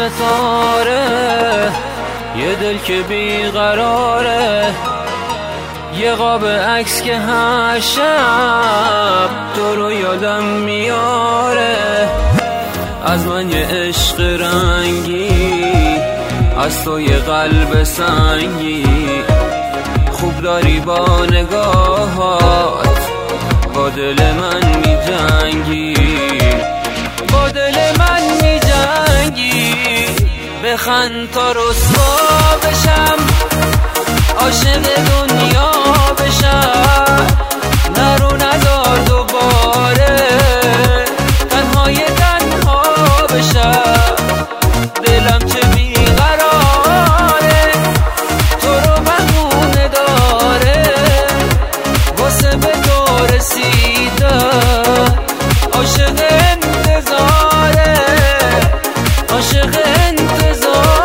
ستاره، یه دل که بیقراره، یه قاب عکس که هر شب تو رو یادم میاره. از من یه عشق رنگی، از تو یه قلب سنگی، خوب داری با نگاهات با دل من می جنگی، با دل من می جنگی. بخند تا رسوا بشم، عاشق دنیا بشم، نرو نزار دوباره تنهای تنها بشم. دلم چه بیقراره، تو رو بهونه داره، واسه به تو رسیدن عاشق انتظاره، عاشق انتظاره.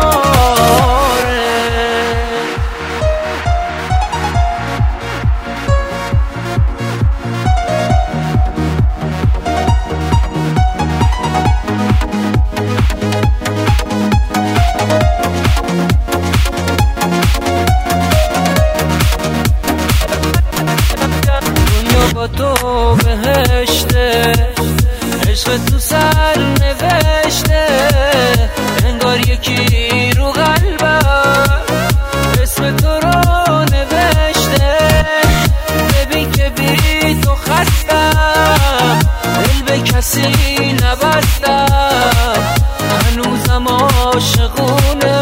با تو بهشته، عشق تو سر نوشته، انگار یکی رو قلبم اسم تو رو نوشته. ببین که بی تو خستم، دل به کسی نبستم، هنوزم عاشقونه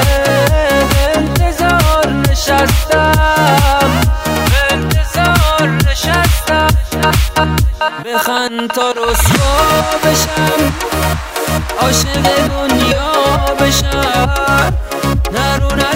انتظار نشستم، انتظار نشستم. بخند تا رسوا بشم، عاشق دنیا بشم، نرو